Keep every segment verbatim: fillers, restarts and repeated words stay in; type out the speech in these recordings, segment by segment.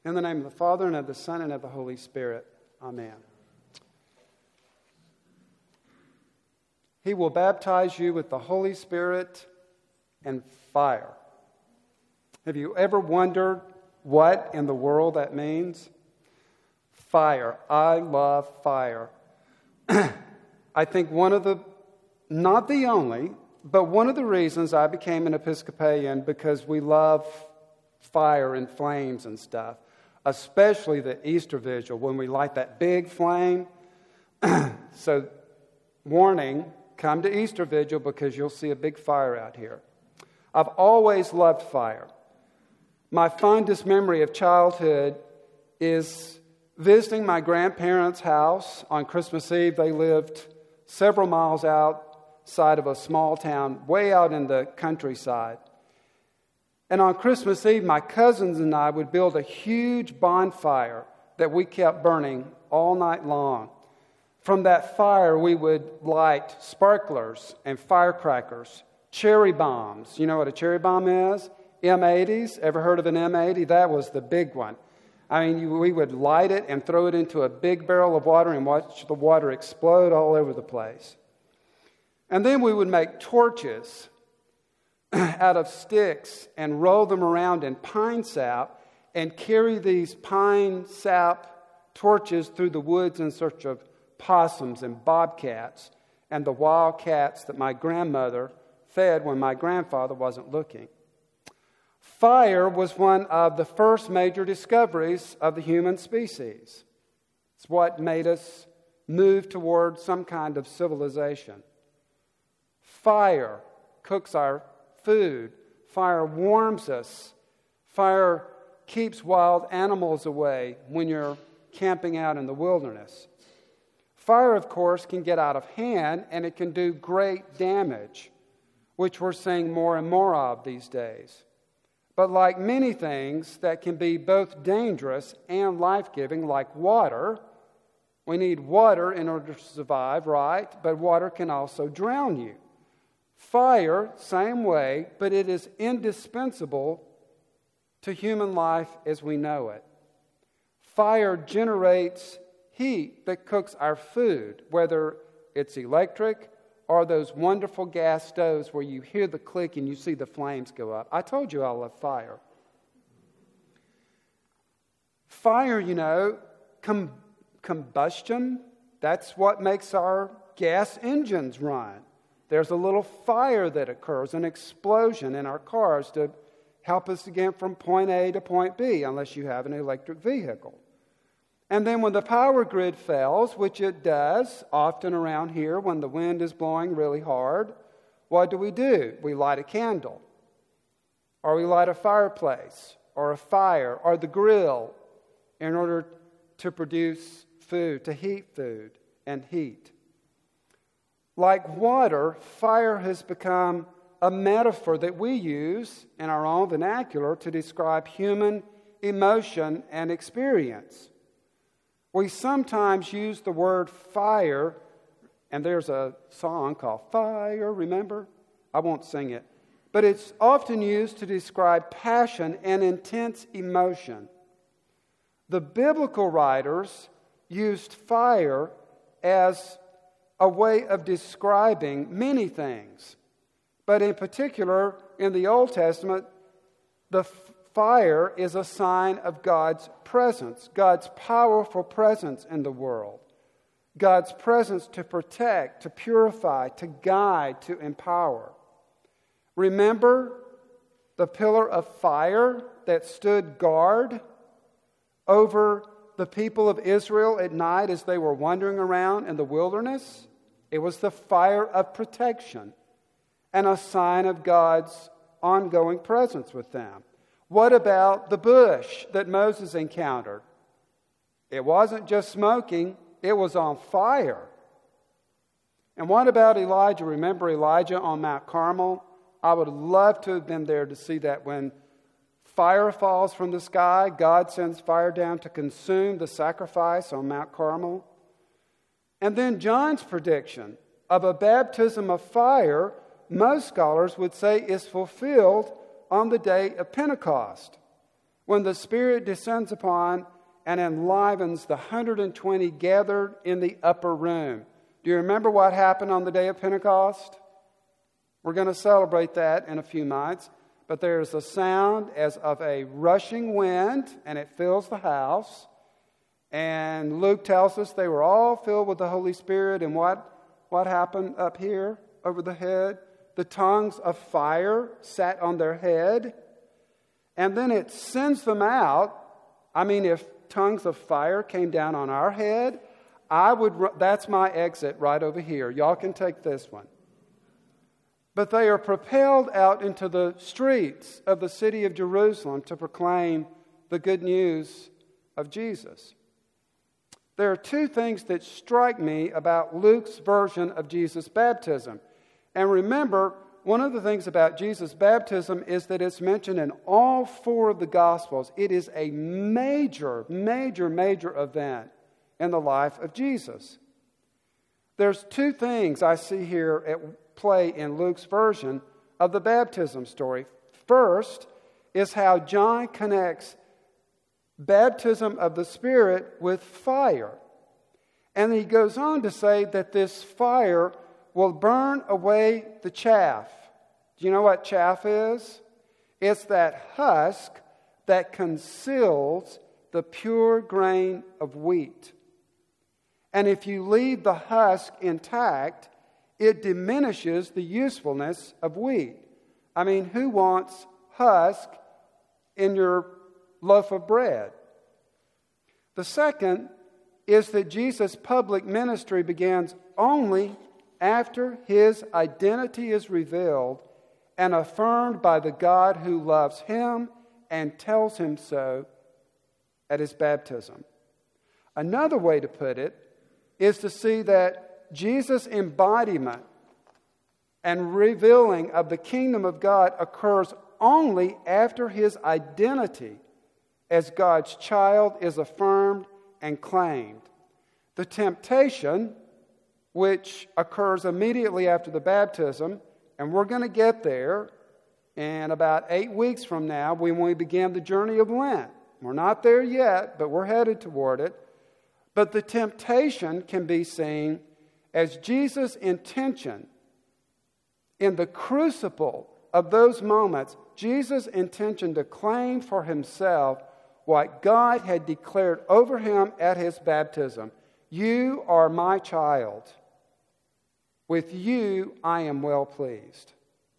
In the name of the Father, and of the Son, and of the Holy Spirit. Amen. He will baptize you with the Holy Spirit and fire. Have you ever wondered what in the world that means? Fire. I love fire. I think one of the, not the only, but one of the reasons I became an Episcopalian, because we love fire and flames and stuff, especially the Easter Vigil when we light that big flame. So, warning, come to Easter Vigil because you'll see a big fire out here. I've always loved fire. My fondest memory of childhood is visiting my grandparents' house on Christmas Eve. They lived several miles outside of a small town, way out in the countryside. And on Christmas Eve, my cousins and I would build a huge bonfire that we kept burning all night long. From that fire, we would light sparklers and firecrackers, cherry bombs. You know what a cherry bomb is? M eighties. Ever heard of an M eighty? That was the big one. I mean, you, we would light it and throw it into a big barrel of water and watch the water explode all over the place. And then we would make torches out of sticks and roll them around in pine sap and carry these pine sap torches through the woods in search of possums and bobcats and the wild cats that my grandmother fed when my grandfather wasn't looking. Fire was one of the first major discoveries of the human species. It's what made us move toward some kind of civilization. Fire cooks our food. Fire warms us. Fire keeps wild animals away when you're camping out in the wilderness. Fire, of course, can get out of hand, and it can do great damage, which we're seeing more and more of these days. But like many things that can be both dangerous and life-giving, like water, we need water in order to survive, right? But water can also drown you. Fire, same way, but it is indispensable to human life as we know it. Fire generates heat that cooks our food, whether it's electric or those wonderful gas stoves where you hear the click and you see the flames go up. I told you I love fire. Fire, you know, com- combustion, that's what makes our gas engines run. There's a little fire that occurs, an explosion in our cars to help us to get from point A to point B, unless you have an electric vehicle. And then when the power grid fails, which it does often around here when the wind is blowing really hard, what do we do? We light a candle, or we light a fireplace, or a fire, or the grill in order to produce food, to heat food and heat. Like water, fire has become a metaphor that we use in our own vernacular to describe human emotion and experience. We sometimes use the word fire, and there's a song called Fire, remember? I won't sing it. But it's often used to describe passion and intense emotion. The biblical writers used fire as a way of describing many things. But in particular, in the Old Testament, the fire is a sign of God's presence, God's powerful presence in the world, God's presence to protect, to purify, to guide, to empower. Remember the pillar of fire that stood guard over the people of Israel at night as they were wandering around in the wilderness? It was the fire of protection and a sign of God's ongoing presence with them. What about the bush that Moses encountered? It wasn't just smoking, it was on fire. And what about Elijah? Remember Elijah on Mount Carmel? I would love to have been there to see that when fire falls from the sky, God sends fire down to consume the sacrifice on Mount Carmel. And then John's prediction of a baptism of fire, most scholars would say, is fulfilled on the day of Pentecost, when the Spirit descends upon and enlivens the one hundred twenty gathered in the upper room. Do you remember what happened on the day of Pentecost? We're going to celebrate that in a few months. But there's a sound as of a rushing wind, and it fills the house. And Luke tells us they were all filled with the Holy Spirit. And what, what happened up here over the head? The tongues of fire sat on their head. And then it sends them out. I mean, if tongues of fire came down on our head, I would. That's my exit right over here. Y'all can take this one. But they are propelled out into the streets of the city of Jerusalem to proclaim the good news of Jesus. There are two things that strike me about Luke's version of Jesus' baptism. And remember, one of the things about Jesus' baptism is that it's mentioned in all four of the Gospels. It is a major, major, major event in the life of Jesus. There's two things I see here at play in Luke's version of the baptism story. First is how John connects baptism of the Spirit with fire. And he goes on to say that this fire will burn away the chaff. Do you know what chaff is? It's that husk that conceals the pure grain of wheat. And if you leave the husk intact, it diminishes the usefulness of wheat. I mean, who wants husk in your loaf of bread? The second is that Jesus' public ministry begins only after his identity is revealed and affirmed by the God who loves him and tells him so at his baptism. Another way to put it is to see that Jesus' embodiment and revealing of the kingdom of God occurs only after his identity as God's child is affirmed and claimed. The temptation, which occurs immediately after the baptism, and we're going to get there in about eight weeks from now when we begin the journey of Lent. We're not there yet, but we're headed toward it. But the temptation can be seen as Jesus' intention in the crucible of those moments, Jesus' intention to claim for himself what God had declared over him at his baptism. You are my child. With you I am well pleased.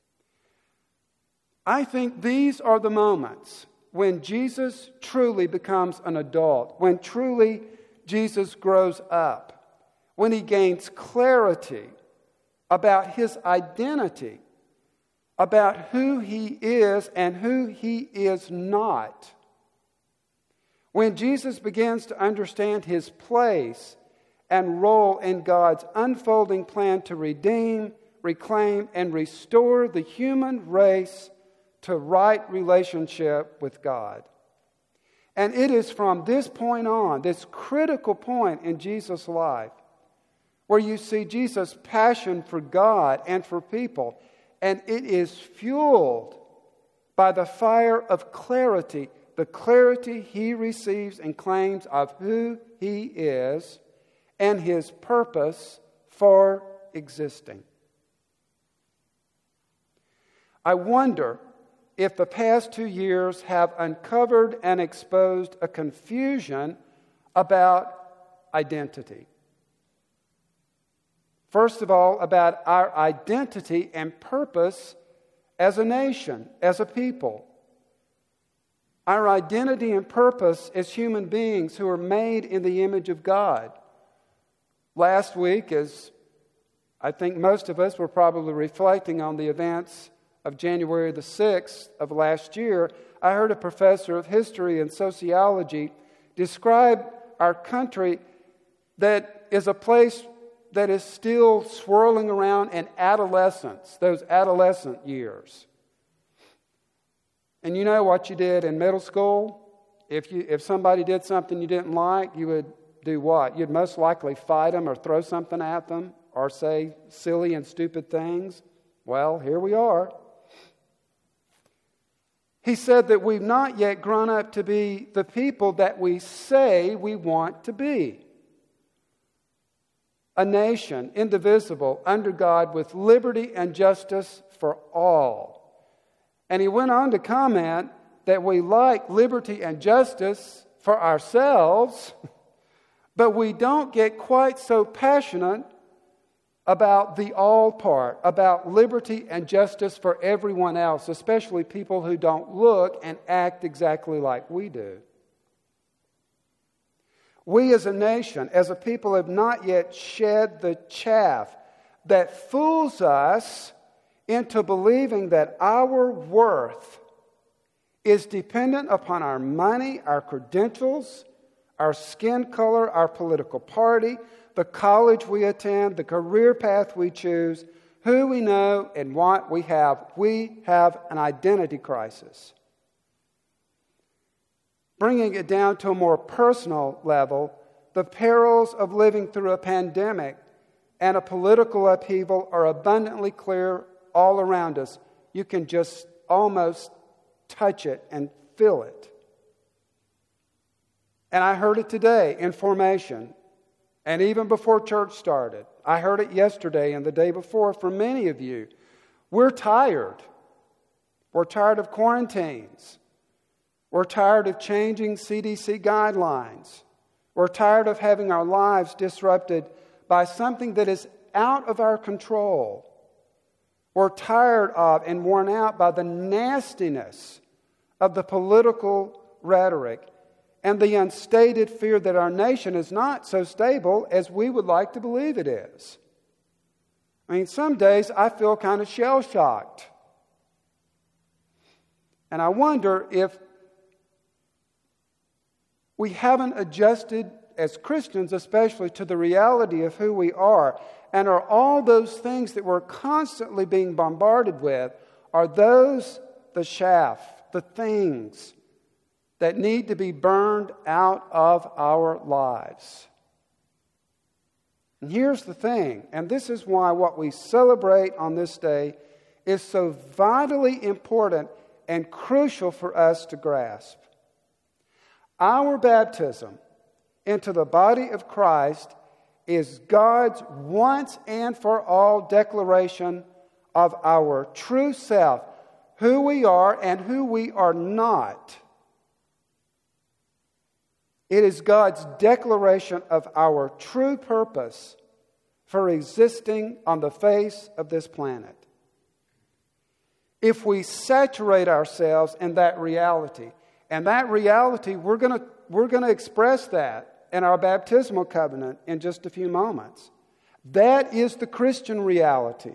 I think these are the moments when Jesus truly becomes an adult, when truly Jesus grows up, when he gains clarity about his identity, about who he is and who he is not. When Jesus begins to understand his place and role in God's unfolding plan to redeem, reclaim, and restore the human race to right relationship with God. And it is from this point on, this critical point in Jesus' life, where you see Jesus' passion for God and for people, and it is fueled by the fire of clarity, the clarity he receives and claims of who he is and his purpose for existing. I wonder if the past two years have uncovered and exposed a confusion about identity. First of all, about our identity and purpose as a nation, as a people. Our identity and purpose as human beings who are made in the image of God. Last week, as I think most of us were probably reflecting on the events of January the sixth of last year, I heard a professor of history and sociology describe our country that is a place that is still swirling around in adolescence, those adolescent years. And you know what you did in middle school? If you if somebody did something you didn't like, you would do what? You'd most likely fight them or throw something at them or say silly and stupid things. Well, here we are. He said that we've not yet grown up to be the people that we say we want to be. A nation, indivisible, under God, with liberty and justice for all. And he went on to comment that we like liberty and justice for ourselves, but we don't get quite so passionate about the all part, about liberty and justice for everyone else, especially people who don't look and act exactly like we do. We as a nation, as a people, have not yet shed the chaff that fools us into believing that our worth is dependent upon our money, our credentials, our skin color, our political party, the college we attend, the career path we choose, who we know, and what we have. We have an identity crisis. Bringing it down to a more personal level, the perils of living through a pandemic and a political upheaval are abundantly clear all around us. You can just almost touch it and feel it. And I heard it today in formation. And even before church started, I heard it yesterday and the day before from many of you. We're tired. We're tired of quarantines. We're tired of changing C D C guidelines. We're tired of having our lives disrupted by something that is out of our control. We're tired of and worn out by the nastiness of the political rhetoric and the unstated fear that our nation is not so stable as we would like to believe it is. I mean, some days I feel kind of shell-shocked. And I wonder if we haven't adjusted, as Christians especially, to the reality of who we are. And are all those things that we're constantly being bombarded with, are those the chaff, the things that need to be burned out of our lives? And here's the thing, and this is why what we celebrate on this day is so vitally important and crucial for us to grasp. Our baptism into the body of Christ is God's once and for all declaration of our true self, who we are and who we are not. It is God's declaration of our true purpose for existing on the face of this planet. If we saturate ourselves in that reality, and that reality, we're going to we're going to express that in our baptismal covenant in just a few moments. That is the Christian reality.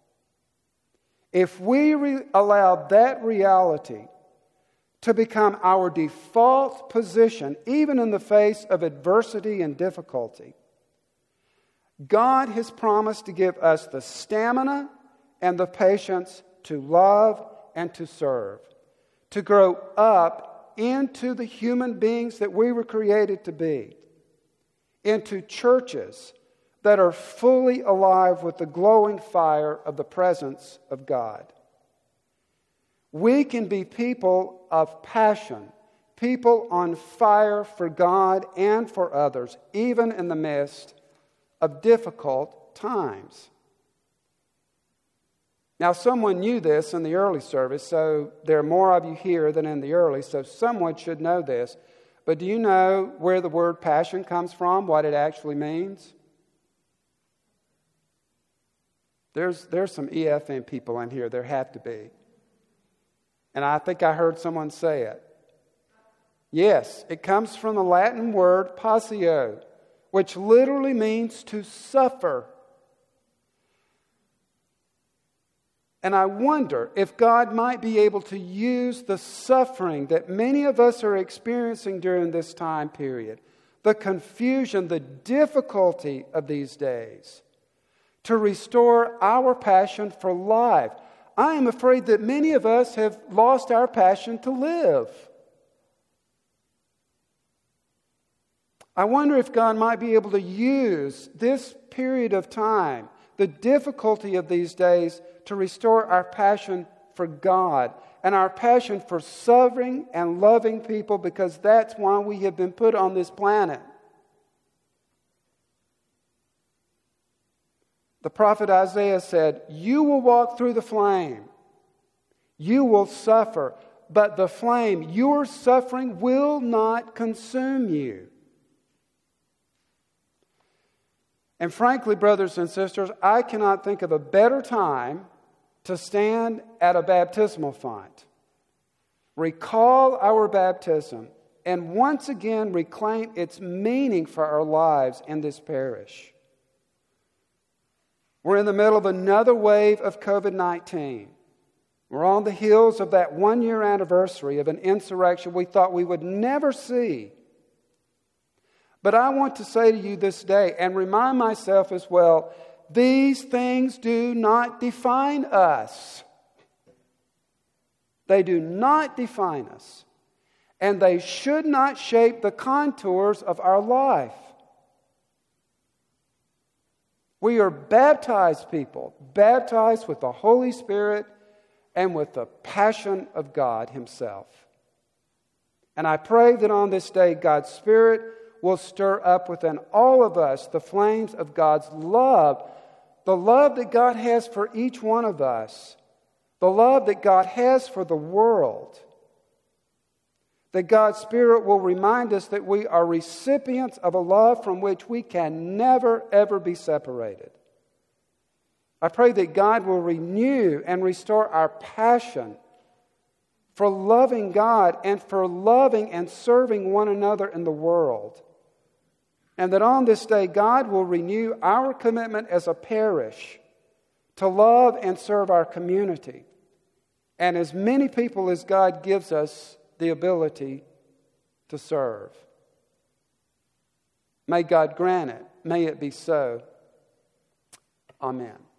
If we re- allow that reality to become our default position, even in the face of adversity and difficulty, God has promised to give us the stamina and the patience to love and to serve, to grow up into the human beings that we were created to be, into churches that are fully alive with the glowing fire of the presence of God. We can be people of passion, people on fire for God and for others, even in the midst of difficult times. Now, someone knew this in the early service, so there are more of you here than in the early, so someone should know this. But do you know where the word passion comes from, what it actually means? There's, there's some E F M people in here. There have to be. And I think I heard someone say it. Yes, it comes from the Latin word passio, which literally means to suffer. And I wonder if God might be able to use the suffering that many of us are experiencing during this time period, the confusion, the difficulty of these days, to restore our passion for life. I am afraid that many of us have lost our passion to live. I wonder if God might be able to use this period of time, the difficulty of these days, to restore our passion for God and our passion for serving and loving people, because that's why we have been put on this planet. The prophet Isaiah said, "You will walk through the flame. You will suffer, but the flame, your suffering, will not consume you." And frankly, brothers and sisters, I cannot think of a better time to stand at a baptismal font, recall our baptism, and once again reclaim its meaning for our lives in this parish. We're in the middle of another wave of covid nineteen. We're on the heels of that one-year anniversary of an insurrection we thought we would never see. But I want to say to you this day, and remind myself as well, these things do not define us. They do not define us. And they should not shape the contours of our life. We are baptized people, baptized with the Holy Spirit and with the passion of God Himself. And I pray that on this day, God's Spirit will stir up within all of us the flames of God's love, the love that God has for each one of us, the love that God has for the world. That God's Spirit will remind us that we are recipients of a love from which we can never, ever be separated. I pray that God will renew and restore our passion for loving God and for loving and serving one another in the world. And that on this day, God will renew our commitment as a parish to love and serve our community, and as many people as God gives us the ability to serve. May God grant it. May it be so. Amen.